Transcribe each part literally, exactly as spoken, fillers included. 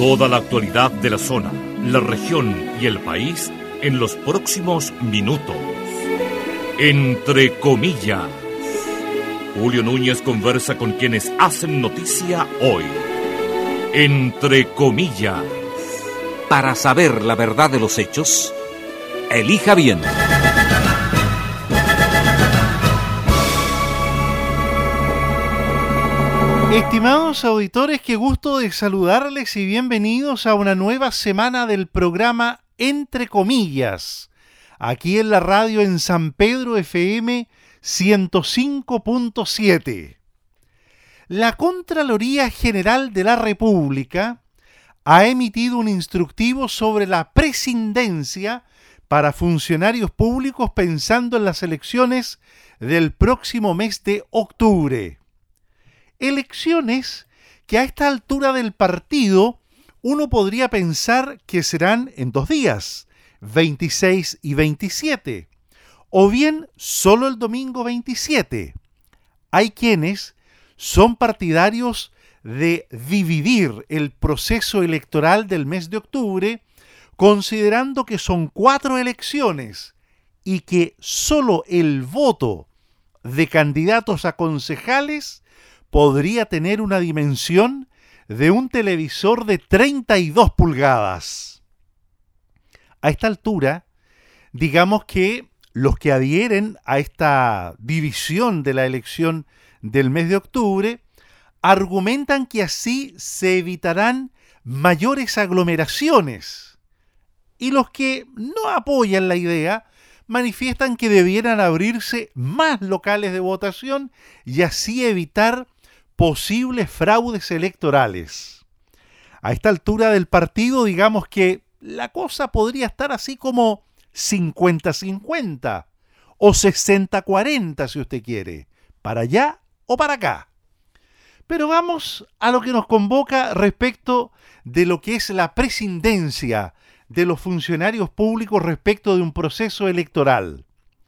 Toda la actualidad de la zona, la región y el país en los próximos minutos. Entre comillas. Julio Núñez conversa con quienes hacen noticia hoy. Entre comillas. Para saber la verdad de los hechos, elija bien. Estimados auditores, qué gusto de saludarles y bienvenidos a una nueva semana del programa Entre Comillas, aquí en la radio en San Pedro F M ciento cinco punto siete. La Contraloría General de la República ha emitido un instructivo sobre la prescindencia para funcionarios públicos pensando en las elecciones del próximo mes de octubre. Elecciones que a esta altura del partido uno podría pensar que serán en dos días, veintiséis y veintisiete, o bien solo el domingo veintisiete. Hay quienes son partidarios de dividir el proceso electoral del mes de octubre, considerando que son cuatro elecciones y que solo el voto de candidatos a concejales podría tener una dimensión de un televisor de treinta y dos pulgadas. A esta altura, digamos que los que adhieren a esta división de la elección del mes de octubre argumentan que así se evitarán mayores aglomeraciones. Y los que no apoyan la idea manifiestan que debieran abrirse más locales de votación y así evitar posibles fraudes electorales. A esta altura del partido, digamos que la cosa podría estar así como cincuenta cincuenta o sesenta cuarenta si usted quiere, para allá o para acá. Pero vamos a lo que nos convoca respecto de lo que es la prescindencia de los funcionarios públicos respecto de un proceso electoral.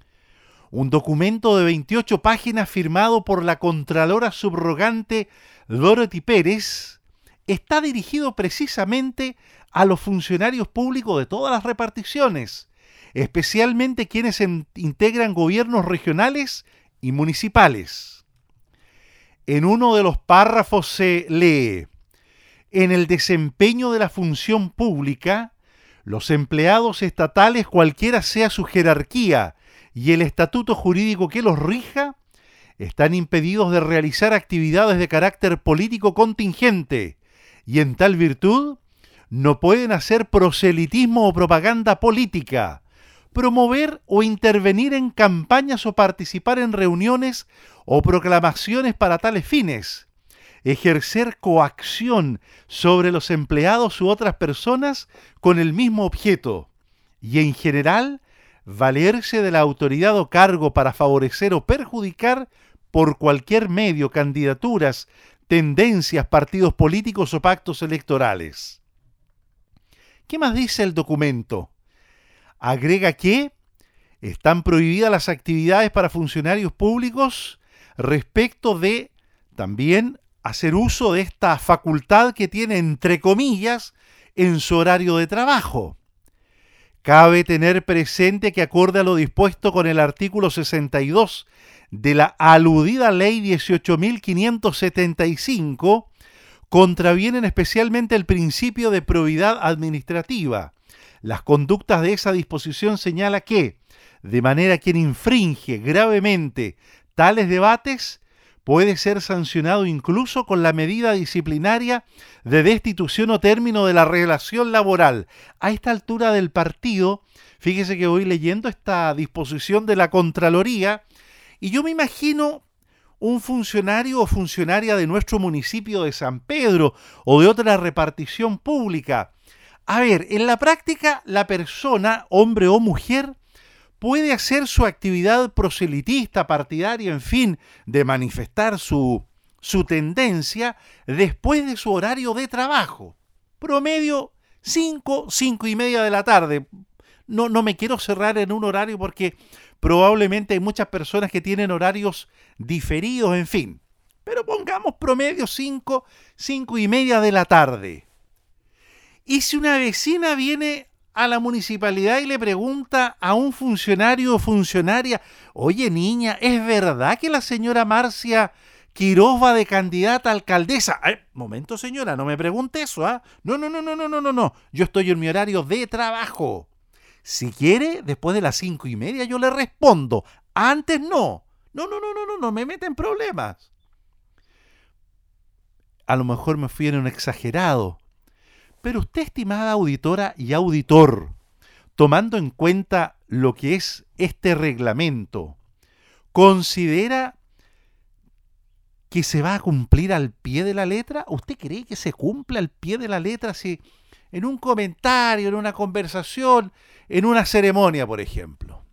Un documento de veintiocho páginas firmado por la Contralora Subrogante Dorothy Pérez está dirigido precisamente a los funcionarios públicos de todas las reparticiones, especialmente quienes en, integran gobiernos regionales y municipales. En uno de los párrafos se lee: en el desempeño de la función pública, los empleados estatales, cualquiera sea su jerarquía y el estatuto jurídico que los rija, están impedidos de realizar actividades de carácter político contingente y en tal virtud no pueden hacer proselitismo o propaganda política, promover o intervenir en campañas o participar en reuniones o proclamaciones para tales fines, ejercer coacción sobre los empleados u otras personas con el mismo objeto y en general valerse de la autoridad o cargo para favorecer o perjudicar por cualquier medio candidaturas, tendencias, partidos políticos o pactos electorales. ¿Qué más dice el documento? Agrega que están prohibidas las actividades para funcionarios públicos respecto de también hacer uso de esta facultad que tiene entre comillas en su horario de trabajo. Cabe tener presente que acorde a lo dispuesto con el artículo sesenta y dos de la aludida ley dieciocho mil quinientos setenta y cinco, contravienen especialmente el principio de probidad administrativa. Las conductas de esa disposición señala que, de manera quien infringe gravemente tales debates, puede ser sancionado incluso con la medida disciplinaria de destitución o término de la relación laboral. A esta altura del partido, fíjese que voy leyendo esta disposición de la Contraloría y yo me imagino un funcionario o funcionaria de nuestro municipio de San Pedro o de otra repartición pública. A ver, en la práctica la persona, hombre o mujer, puede hacer su actividad proselitista, partidaria, en fin, de manifestar su, su tendencia después de su horario de trabajo. Promedio cinco, cinco y media de la tarde. No, no me quiero cerrar en un horario porque probablemente hay muchas personas que tienen horarios diferidos, en fin. Pero pongamos promedio cinco, cinco y media de la tarde. Y si una vecina viene a la municipalidad y le pregunta a un funcionario o funcionaria, oye niña, ¿es verdad que la señora Marcia Quiroz va de candidata a alcaldesa? Ay, momento señora, no me pregunte eso, ¿ah? No, no, no, no, no, no, no, no. Yo estoy en mi horario de trabajo. Si quiere, después de las cinco y media yo le respondo. Antes no. No, no, no, no, no, no me meta en problemas. A lo mejor me fui en un exagerado. Pero usted, estimada auditora y auditor, tomando en cuenta lo que es este reglamento, ¿considera que se va a cumplir al pie de la letra? ¿Usted cree que se cumple al pie de la letra si en un comentario, en una conversación, en una ceremonia, por ejemplo?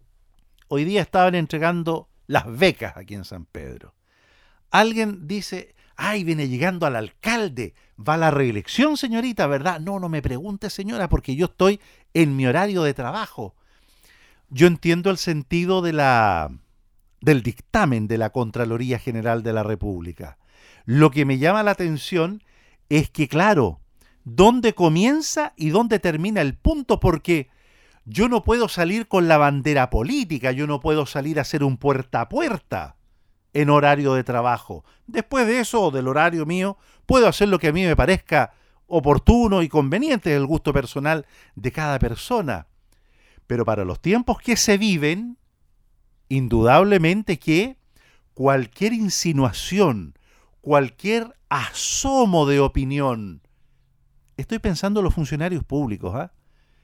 Hoy día estaban entregando las becas aquí en San Pedro. Alguien dice, ay, viene llegando al alcalde, va a la reelección, señorita, ¿verdad? No, no me pregunte, señora, porque yo estoy en mi horario de trabajo. Yo entiendo el sentido de la, del dictamen de la Contraloría General de la República. Lo que me llama la atención es que, claro, ¿dónde comienza y dónde termina el punto? Porque yo no puedo salir con la bandera política, yo no puedo salir a hacer un puerta a puerta en horario de trabajo. Después de eso, del horario mío, puedo hacer lo que a mí me parezca oportuno y conveniente del gusto personal de cada persona. Pero para los tiempos que se viven, indudablemente que cualquier insinuación, cualquier asomo de opinión, estoy pensando en los funcionarios públicos, ¿ah?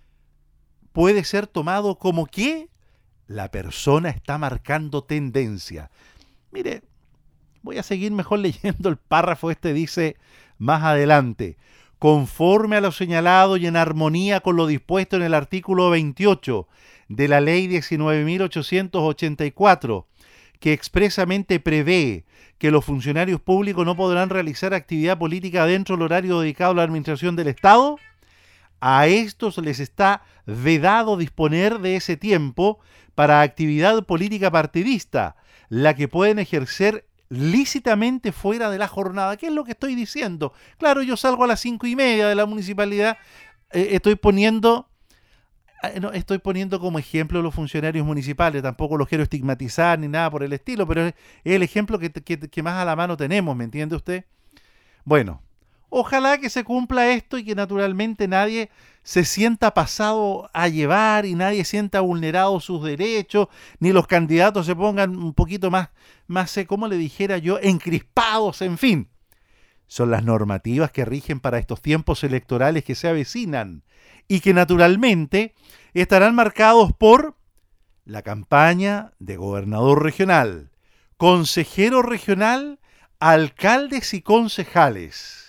puede ser tomado como que la persona está marcando tendencia. Mire, voy a seguir mejor leyendo el párrafo. Este dice más adelante, conforme a lo señalado y en armonía con lo dispuesto en el artículo veintiocho de la ley diecinueve mil ochocientos ochenta y cuatro, que expresamente prevé que los funcionarios públicos no podrán realizar actividad política dentro del horario dedicado a la administración del Estado, a estos les está vedado disponer de ese tiempo para actividad política partidista, la que pueden ejercer lícitamente fuera de la jornada. ¿Qué es lo que estoy diciendo? Claro, yo salgo a las cinco y media de la municipalidad, eh, estoy poniendo eh, no, estoy poniendo como ejemplo los funcionarios municipales, tampoco los quiero estigmatizar ni nada por el estilo, pero es, es el ejemplo que, que, que más a la mano tenemos, ¿me entiende usted? Bueno, ojalá que se cumpla esto y que naturalmente nadie se sienta pasado a llevar y nadie sienta vulnerado sus derechos, ni los candidatos se pongan un poquito más, más eh, como le dijera yo, encrispados, en fin. Son las normativas que rigen para estos tiempos electorales que se avecinan y que naturalmente estarán marcados por la campaña de gobernador regional, consejero regional, alcaldes y concejales.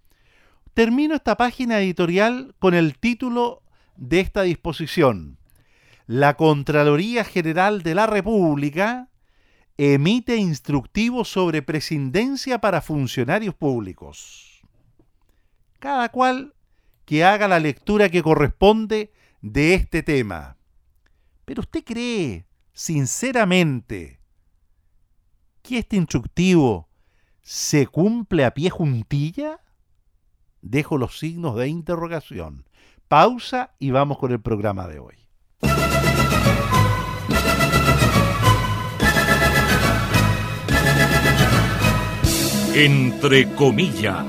Termino esta página editorial con el título de esta disposición. La Contraloría General de la República emite instructivos sobre presidencia para funcionarios públicos. Cada cual que haga la lectura que corresponde de este tema. Pero ¿usted cree, sinceramente, que este instructivo se cumple a pie juntilla? Dejo los signos de interrogación. Pausa y vamos con el programa de hoy. Entre comillas.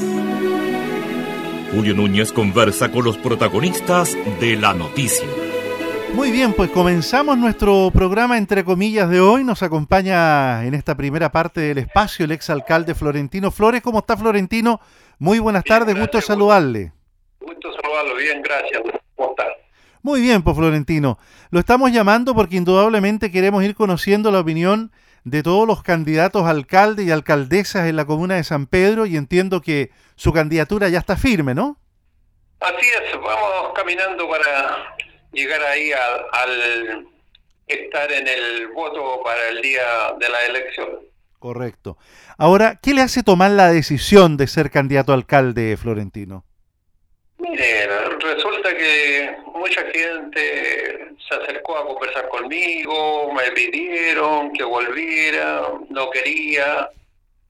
Julio Núñez conversa con los protagonistas de la noticia. Muy bien, pues comenzamos nuestro programa Entre comillas de hoy. Nos acompaña en esta primera parte del espacio el exalcalde Florentino Flores. ¿Cómo está, Florentino? Muy buenas bien, tardes, gracias, gusto saludarle. Gusto saludarlo, bien, gracias. ¿Cómo está? Muy bien, pues Florentino. Lo estamos llamando porque indudablemente queremos ir conociendo la opinión de todos los candidatos a alcalde y alcaldesas en la comuna de San Pedro y entiendo que su candidatura ya está firme, ¿no? Así es, vamos caminando para llegar ahí al, al estar en el voto para el día de la elección. Correcto. Ahora, ¿qué le hace tomar la decisión de ser candidato a alcalde, Florentino? Mire, resulta que mucha gente se acercó a conversar conmigo, me pidieron que volviera, no quería,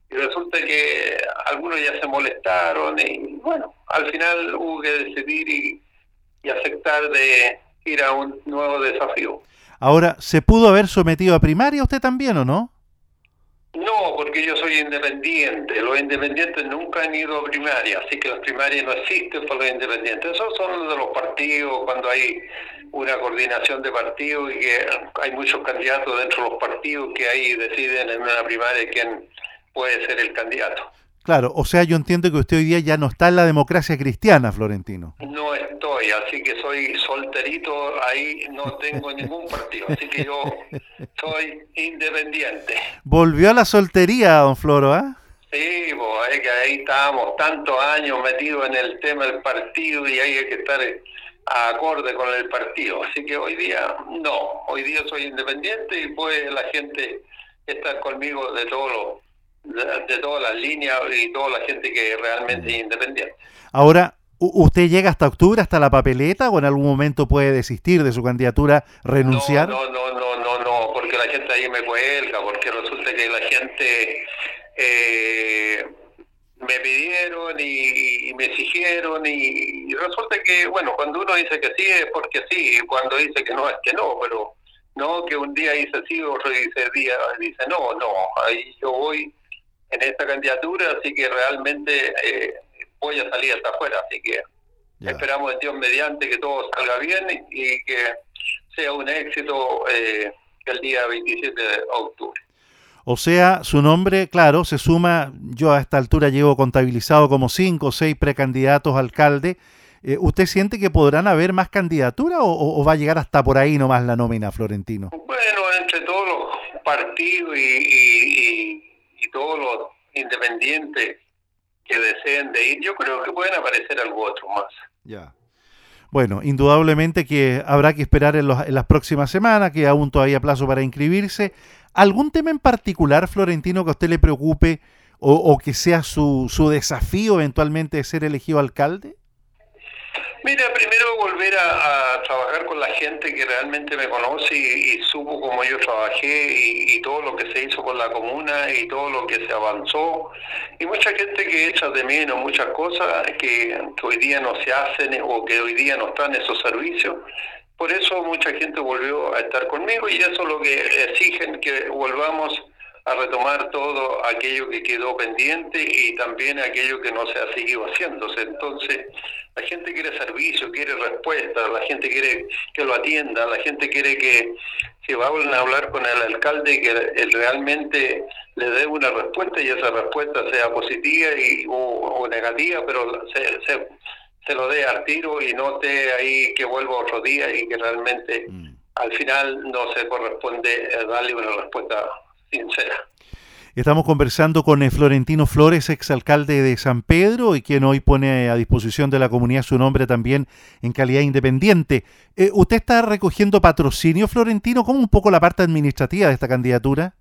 y resulta que algunos ya se molestaron y bueno, al final hubo que decidir y, y aceptar de ir a un nuevo desafío. Ahora, ¿se pudo haber sometido a primaria usted también o no? No, porque yo soy independiente. Los independientes nunca han ido a primaria, así que las primarias no existen para los independientes. Esos son los de los partidos, cuando hay una coordinación de partidos y que hay muchos candidatos dentro de los partidos que ahí deciden en una primaria quién puede ser el candidato. Claro, o sea, yo entiendo que usted hoy día ya no está en la democracia cristiana, Florentino. No estoy, así que soy solterito, ahí no tengo ningún partido, así que yo soy independiente. ¿Volvió a la soltería, don Floro, ah? ¿eh? Sí, pues es que ahí estábamos tantos años metidos en el tema del partido y ahí hay que estar acorde con el partido, así que hoy día no, hoy día soy independiente y puede la gente estar conmigo de todos los De, de todas las líneas y toda la gente que realmente es independiente. Ahora, ¿usted llega hasta octubre, hasta la papeleta, o en algún momento puede desistir de su candidatura, renunciar? No, no, no, no, no, no, porque la gente ahí me cuelga, porque resulta que la gente eh, me pidieron y, y me exigieron y, y resulta que, bueno, cuando uno dice que sí es porque sí, y cuando dice que no es que no, pero no que un día dice sí, otro dice, día, dice no, no, ahí yo voy en esta candidatura, así que realmente eh, voy a salir hasta afuera, así que ya. Esperamos de Dios mediante que todo salga bien y, y que sea un éxito eh, el día veintisiete de octubre. O sea, su nombre, claro, se suma, yo a esta altura llevo contabilizado como cinco o seis precandidatos a alcalde. Eh, ¿Usted siente que podrán haber más candidaturas o, o va a llegar hasta por ahí nomás la nómina, Florentino? Bueno, entre todos los partidos y, y, y y todos los independientes que deseen de ir, yo creo que pueden aparecer algo otro más. Ya. Bueno, indudablemente que habrá que esperar en, los, en las próximas semanas, que aún todavía hay plazo para inscribirse. ¿Algún tema en particular, Florentino, que a usted le preocupe o, o que sea su, su desafío eventualmente de ser elegido alcalde? Mira, primero volver a, a trabajar con la gente que realmente me conoce y, y supo cómo yo trabajé y, y todo lo que se hizo con la comuna y todo lo que se avanzó. Y mucha gente que echa de menos muchas cosas que, que hoy día no se hacen o que hoy día no están esos servicios. Por eso mucha gente volvió a estar conmigo y eso es lo que exigen, que volvamos a retomar todo aquello que quedó pendiente y también aquello que no se ha seguido haciéndose. Entonces, la gente quiere servicio, quiere respuesta, la gente quiere que lo atienda, la gente quiere que si van a hablar con el alcalde, que él realmente le dé una respuesta y esa respuesta sea positiva y, o, o negativa, pero se, se, se lo dé al tiro y no esté ahí que vuelva otro día y que realmente mm. al final no se corresponde darle una respuesta sincera. Estamos conversando con Florentino Flores, exalcalde de San Pedro, y quien hoy pone a disposición de la comunidad su nombre también en calidad independiente. Eh, ¿Usted está recogiendo patrocinio, Florentino? ¿Cómo un poco la parte administrativa de esta candidatura?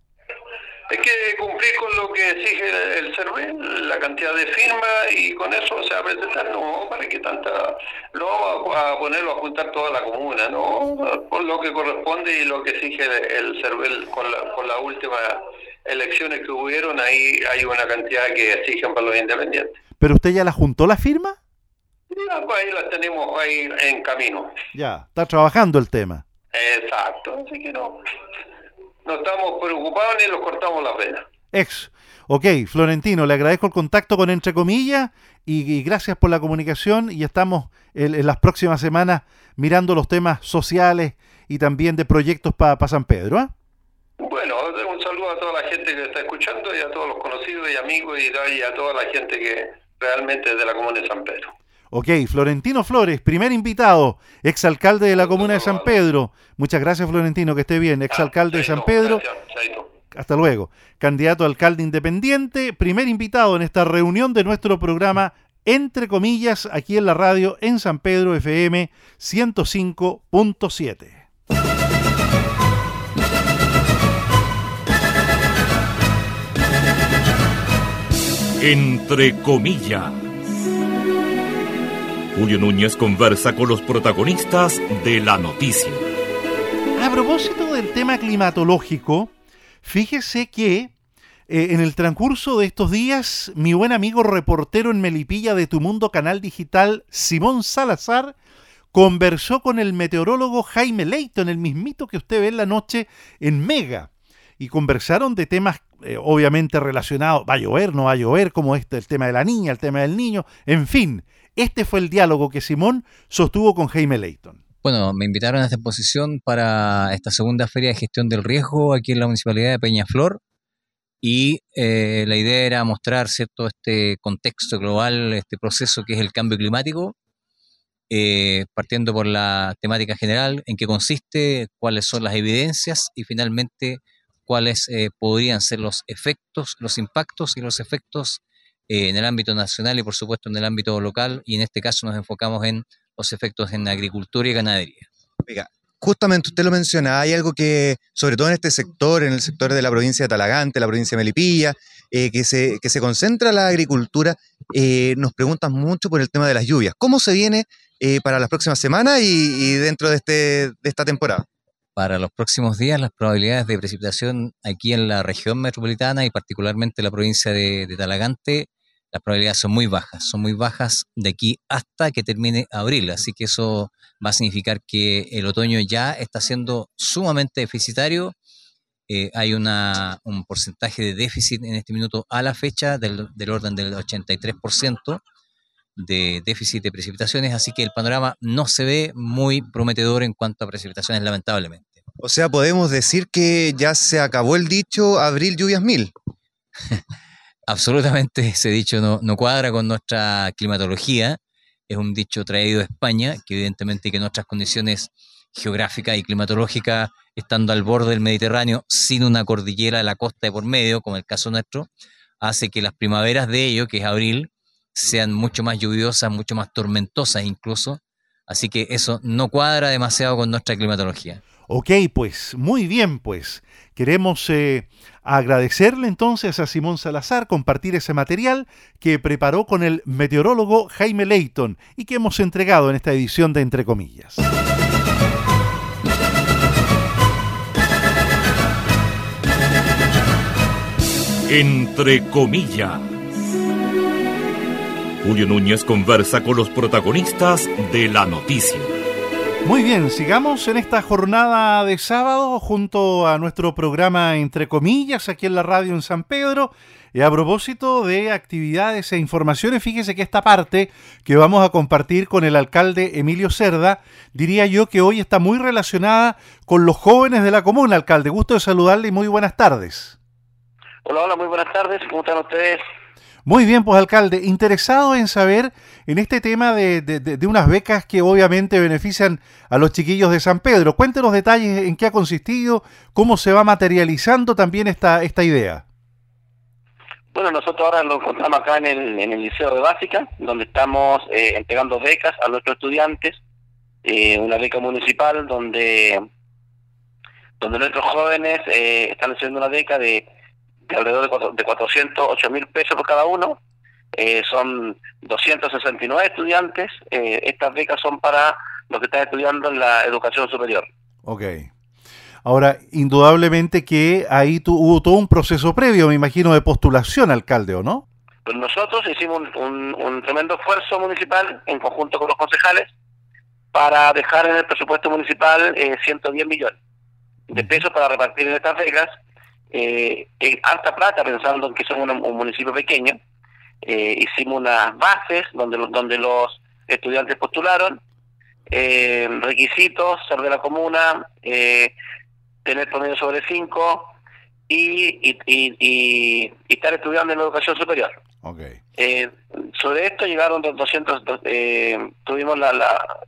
Es que cumplir con lo que exige el CERVEL, la cantidad de firmas, y con eso se va a presentar, no, para que tanta, no vamos a ponerlo a juntar toda la comuna, no, por lo que corresponde y lo que exige el CERVEL con la, con la última elecciones que hubieron, ahí hay una cantidad que exigen para los independientes. ¿Pero usted ya la juntó la firma? Ya, pues ahí la tenemos ahí en camino. Ya, está trabajando el tema. Exacto, así que no, no estamos preocupados ni nos cortamos las venas. Ex. Ok, Florentino, le agradezco el contacto con Entre Comillas y, y gracias por la comunicación y estamos en, en las próximas semanas mirando los temas sociales y también de proyectos para pa San Pedro, ¿eh? Bueno, un saludo a toda la gente que está escuchando y a todos los conocidos y amigos y a toda la gente que realmente es de la comuna de San Pedro. Ok, Florentino Flores, primer invitado, exalcalde de la comuna de San Pedro. Muchas gracias, Florentino, que esté bien. Exalcalde de San Pedro. Hasta luego. Candidato a alcalde independiente, primer invitado en esta reunión de nuestro programa Entre Comillas, aquí en la radio en San Pedro F M ciento cinco punto siete. Entre Comillas. Julio Núñez conversa con los protagonistas de la noticia. A propósito del tema climatológico, fíjese que eh, en el transcurso de estos días, mi buen amigo reportero en Melipilla de Tu Mundo Canal Digital, Simón Salazar, conversó con el meteorólogo Jaime Leighton, el mismito que usted ve en la noche en Mega, y conversaron de temas eh, obviamente relacionados, va a llover, no va a llover, como este, el tema de la niña, el tema del niño, en fin, este fue el diálogo que Simón sostuvo con Jaime Leighton. Bueno, me invitaron a esta exposición para esta segunda feria de gestión del riesgo aquí en la Municipalidad de Peñaflor, y eh, la idea era mostrar, ¿cierto?, este contexto global, este proceso que es el cambio climático, Eh, partiendo por la temática general, en qué consiste, cuáles son las evidencias y finalmente cuáles eh, podrían ser los efectos, los impactos y los efectos eh, en el ámbito nacional y por supuesto en el ámbito local, y en este caso nos enfocamos en los efectos en agricultura y ganadería. Oiga, justamente usted lo menciona, hay algo que, sobre todo en este sector, en el sector de la provincia de Talagante, la provincia de Melipilla, eh, que, se, que se concentra la agricultura, eh, nos preguntan mucho por el tema de las lluvias. ¿Cómo se viene eh, para las próximas semanas y, y dentro de, este, de esta temporada? Para los próximos días, las probabilidades de precipitación aquí en la región metropolitana y particularmente en la provincia de, de Talagante, las probabilidades son muy bajas, son muy bajas de aquí hasta que termine abril, así que eso va a significar que el otoño ya está siendo sumamente deficitario. Eh, hay una, un porcentaje de déficit en este minuto a la fecha del, del orden del ochenta y tres por ciento de déficit de precipitaciones, así que el panorama no se ve muy prometedor en cuanto a precipitaciones, lamentablemente. O sea, podemos decir que ya se acabó el dicho abril lluvias mil. Absolutamente, ese dicho no, no cuadra con nuestra climatología. Es un dicho traído de España, que evidentemente que nuestras condiciones geográficas y climatológicas, estando al borde del Mediterráneo, sin una cordillera de la costa de por medio, como el caso nuestro, hace que las primaveras de ello, que es abril, sean mucho más lluviosas, mucho más tormentosas incluso. Así que eso no cuadra demasiado con nuestra climatología. Ok, pues, muy bien, pues. Queremos eh, agradecerle entonces a Simón Salazar compartir ese material que preparó con el meteorólogo Jaime Leighton y que hemos entregado en esta edición de Entre Comillas. Entre Comillas. Julio Núñez conversa con los protagonistas de la noticia. Muy bien, sigamos en esta jornada de sábado junto a nuestro programa Entre Comillas aquí en la radio en San Pedro. Y a propósito de actividades e informaciones, fíjese que esta parte que vamos a compartir con el alcalde Emilio Cerda, diría yo que hoy está muy relacionada con los jóvenes de la comuna. Alcalde, gusto de saludarle y muy buenas tardes. Hola, hola, muy buenas tardes, ¿cómo están ustedes? Muy bien, pues alcalde, interesado en saber en este tema de, de, de unas becas que obviamente benefician a los chiquillos de San Pedro. Cuéntenos detalles en qué ha consistido, cómo se va materializando también esta, esta idea. Bueno, nosotros ahora nos encontramos acá en el, en el Liceo de Básica, donde estamos eh, entregando becas a nuestros estudiantes, eh, una beca municipal donde, donde nuestros jóvenes eh, están haciendo una beca de de alrededor de cuatrocientos ocho mil pesos por cada uno. Eh, son doscientos sesenta y nueve estudiantes. Eh, estas becas son para los que están estudiando en la educación superior. Ok. Ahora, indudablemente que ahí tu, hubo todo un proceso previo, me imagino, de postulación, alcalde, ¿o no? Pues nosotros hicimos un, un, un tremendo esfuerzo municipal en conjunto con los concejales para dejar en el presupuesto municipal eh, ciento diez millones de pesos para repartir en estas becas. Eh, en harta plata, pensando en que somos un, un municipio pequeño. Eh, hicimos unas bases donde, donde los estudiantes postularon, eh, requisitos, ser de la comuna, eh, tener promedio sobre cinco y, y, y, y, y estar estudiando en la educación superior. Okay. Eh, sobre esto llegaron los doscientos, eh, tuvimos la... la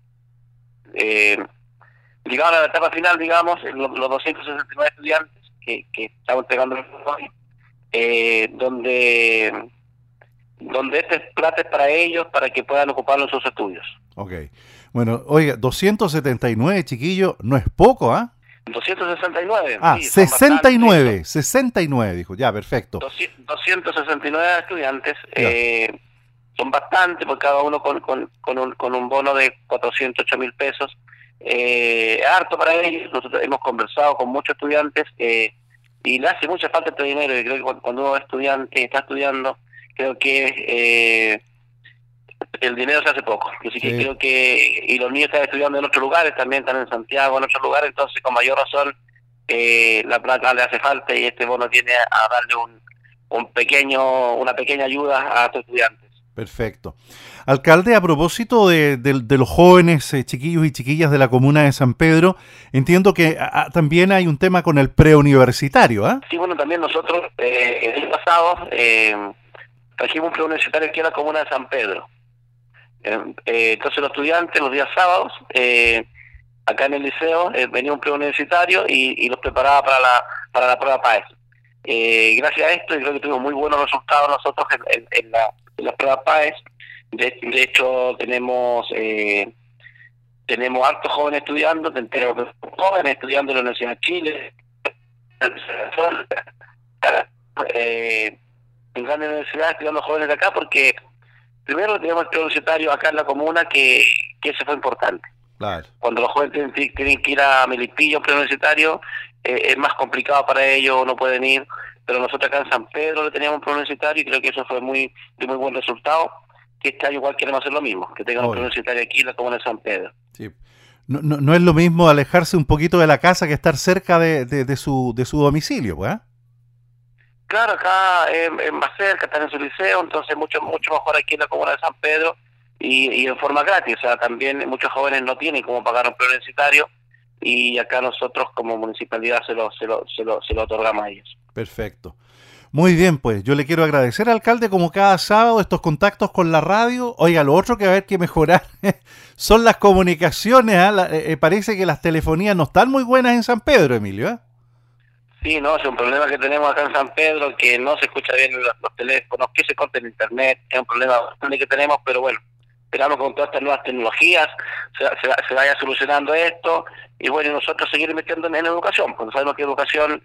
eh, llegaron a la etapa final, digamos, los, los doscientos sesenta y nueve estudiantes que, que estamos entregando hoy, eh, donde donde este plata es para ellos, para que puedan ocuparlo en sus estudios. Ok. Bueno, oiga, doscientos setenta y nueve, chiquillos, no es poco, ¿ah? ¿eh? doscientos sesenta y nueve. Ah, sí, sesenta y nueve, sesenta y nueve, dijo, ya, perfecto. doscientos sesenta y nueve estudiantes, eh, son bastante, por cada uno con, con, con, un, con un bono de cuatrocientos ocho mil pesos. Eh, harto para ellos. Nosotros hemos conversado con muchos estudiantes eh, y le hace mucha falta este dinero, y creo que cuando uno es estudiante, está estudiando, creo que eh, el dinero se hace poco, así que sí. Creo que, y los niños están estudiando en otros lugares, también están en Santiago, en otros lugares, entonces con mayor razón eh, la plata le hace falta, y este bono viene a darle un, un pequeño, una pequeña ayuda a estos estudiantes. Perfecto. Alcalde, a propósito de, de, de los jóvenes, eh, chiquillos y chiquillas de la comuna de San Pedro, entiendo que a, también hay un tema con el preuniversitario, ¿ah? ¿eh? Sí, bueno, también nosotros eh, el año pasado eh, trajimos un preuniversitario aquí en la comuna de San Pedro. Eh, eh, entonces los estudiantes los días sábados, eh, acá en el liceo, eh, venía un preuniversitario y, y los preparaba para la para la prueba P A E S. Eh, gracias a esto, y creo que tuvimos muy buenos resultados nosotros en, en, en la la prueba P A E S. De, de hecho tenemos eh, tenemos hartos jóvenes estudiando, tenemos jóvenes estudiando en la Universidad de Chile, eh, en grandes universidades estudiando jóvenes de acá, porque primero tenemos el preuniversitario acá en la comuna, que, que eso fue importante. Claro. Cuando los jóvenes tienen, tienen que ir a Melipilla, un preuniversitario, eh, es más complicado para ellos, no pueden ir. Pero nosotros acá en San Pedro le teníamos un preuniversitario y creo que eso fue muy de muy buen resultado, que este año igual queremos hacer lo mismo, que tengan un preuniversitario aquí en la comuna de San Pedro. Sí. No, no, no es lo mismo alejarse un poquito de la casa que estar cerca de, de, de su de su domicilio, pues, ¿eh? Claro, acá es eh, más cerca, están en su liceo, entonces mucho mucho mejor aquí en la comuna de San Pedro y, y en forma gratis. O sea, también muchos jóvenes no tienen cómo pagar un preuniversitario, y acá nosotros como municipalidad se lo, se lo, se lo, se lo otorgamos a ellos. Perfecto. Muy bien, pues yo le quiero agradecer, alcalde, como cada sábado, estos contactos con la radio. Oiga, lo otro que va a haber que mejorar son las comunicaciones, ¿eh? La, eh, parece que las telefonías no están muy buenas en San Pedro, Emilio, ¿eh? Sí, no, es un problema que tenemos acá en San Pedro, que no se escucha bien los, los teléfonos, que se corta el internet, es un problema bastante que tenemos, pero bueno, esperamos que con todas estas nuevas tecnologías se, se, se vaya solucionando esto, y bueno, nosotros seguir invirtiendo en, en educación, porque sabemos que educación...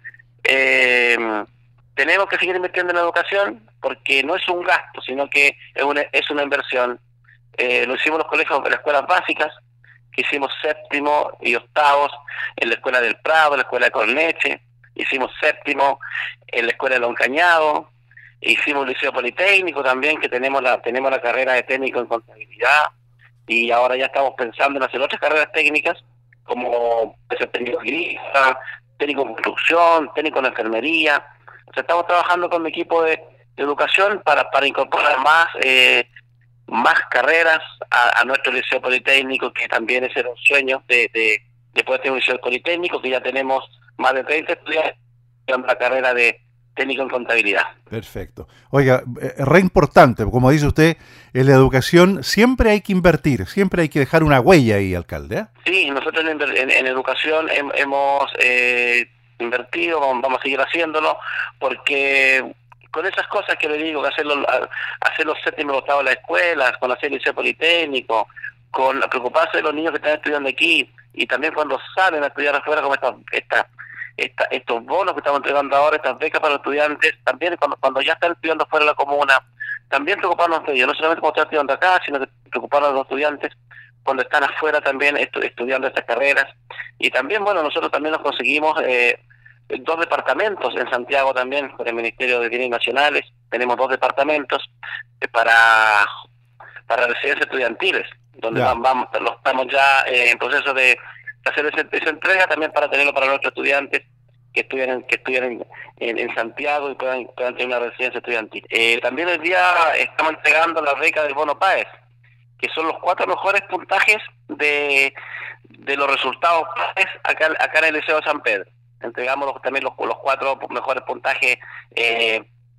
Eh, tenemos que seguir invirtiendo en la educación, porque no es un gasto, sino que es una, es una inversión. Eh, lo hicimos en los colegios, en las escuelas básicas, que hicimos séptimo y octavos en la escuela del Prado, en la escuela de Corneche, hicimos séptimo en la escuela de Loncañado, hicimos el liceo politécnico también, que tenemos la tenemos la carrera de técnico en contabilidad, y ahora ya estamos pensando en hacer otras carreras técnicas, como técnico agrícola, técnico en construcción, técnico en enfermería. O sea, estamos trabajando con mi equipo de, de educación para, para incorporar más eh, más carreras a, a nuestro liceo politécnico, que también ese era un sueño de, de, de poder tener un liceo politécnico, que ya tenemos más de treinta estudiantes en la carrera de técnico en contabilidad. Perfecto. Oiga, eh, re importante, como dice usted, en la educación siempre hay que invertir, siempre hay que dejar una huella ahí, alcalde, ¿eh? Sí, nosotros en, en, en educación hem, hemos eh, invertido, vamos a seguir haciéndolo, porque con esas cosas que le digo, que hacer los, hacer los séptimos octavos de las escuelas, con hacer el liceo politécnico, con preocuparse de los niños que están estudiando aquí, y también cuando salen a estudiar afuera, como esta, esta, esta, estos bonos que estamos entregando ahora, estas becas para los estudiantes, también cuando, cuando ya están estudiando fuera de la comuna, también preocuparnos de ellos, no solamente cuando están estudiando acá, sino que preocuparnos de los estudiantes cuando están afuera también estu estudiando estas carreras. Y también, bueno, nosotros también nos conseguimos eh, dos departamentos en Santiago también, por el Ministerio de Bienes Nacionales, tenemos dos departamentos eh, para para residencias estudiantiles, donde yeah. vamos, vamos, estamos ya eh, en proceso de hacer esa, esa entrega también para tenerlo para nuestros estudiantes que estudian en, que estudian en, en, en Santiago y puedan, puedan tener una residencia estudiantil. Eh, también hoy día estamos entregando la beca del bono P A E S, que son los cuatro mejores puntajes de, de los resultados P A E S acá, acá en el Liceo de San Pedro. Entregamos los, también los, los cuatro mejores puntajes, eh,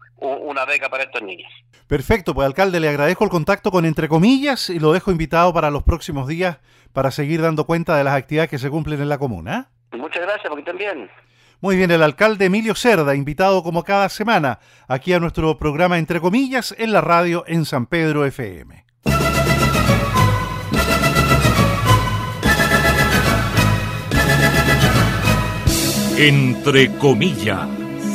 una beca para estos niños. Perfecto, pues alcalde, le agradezco el contacto con Entre Comillas y lo dejo invitado para los próximos días para seguir dando cuenta de las actividades que se cumplen en la comuna. Muchas gracias, porque también. Muy bien, el alcalde Emilio Cerda, invitado como cada semana aquí a nuestro programa Entre Comillas en la radio en San Pedro F M. Entre Comillas.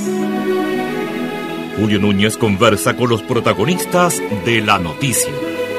Julio Núñez conversa con los protagonistas de la noticia.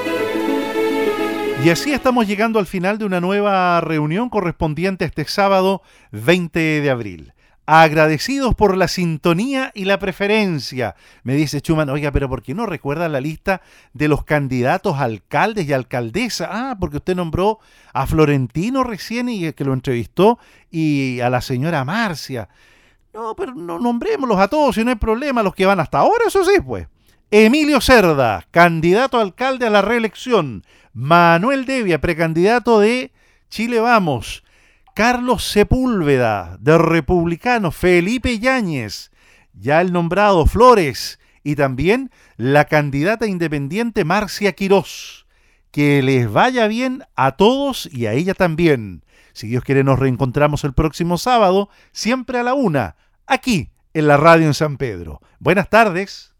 Y así estamos llegando al final de una nueva reunión correspondiente a este sábado veinte de abril. agradecidos por la sintonía y la preferencia. Me dice Schumann, oiga, pero ¿por qué no recuerda la lista de los candidatos a alcaldes y alcaldesa? Ah, porque usted nombró a Florentino recién y que lo entrevistó, y a la señora Marcia. No, pero no nombrémoslos a todos, si no hay problema, los que van hasta ahora, eso sí, pues. Emilio Cerda, candidato a alcalde a la reelección. Manuel Devia, precandidato de Chile Vamos. Carlos Sepúlveda, de Republicano. Felipe Yáñez, ya el nombrado Flores. Y también la candidata independiente Marcia Quirós. Que les vaya bien a todos y a ella también. Si Dios quiere, nos reencontramos el próximo sábado, siempre a la una, aquí en la radio en San Pedro. Buenas tardes.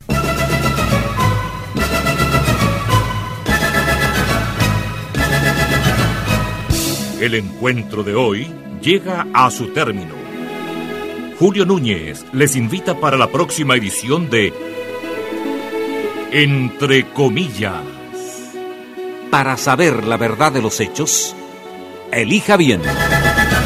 El encuentro de hoy llega a su término. Julio Núñez les invita para la próxima edición de Entre Comillas. Para saber la verdad de los hechos, elija bien.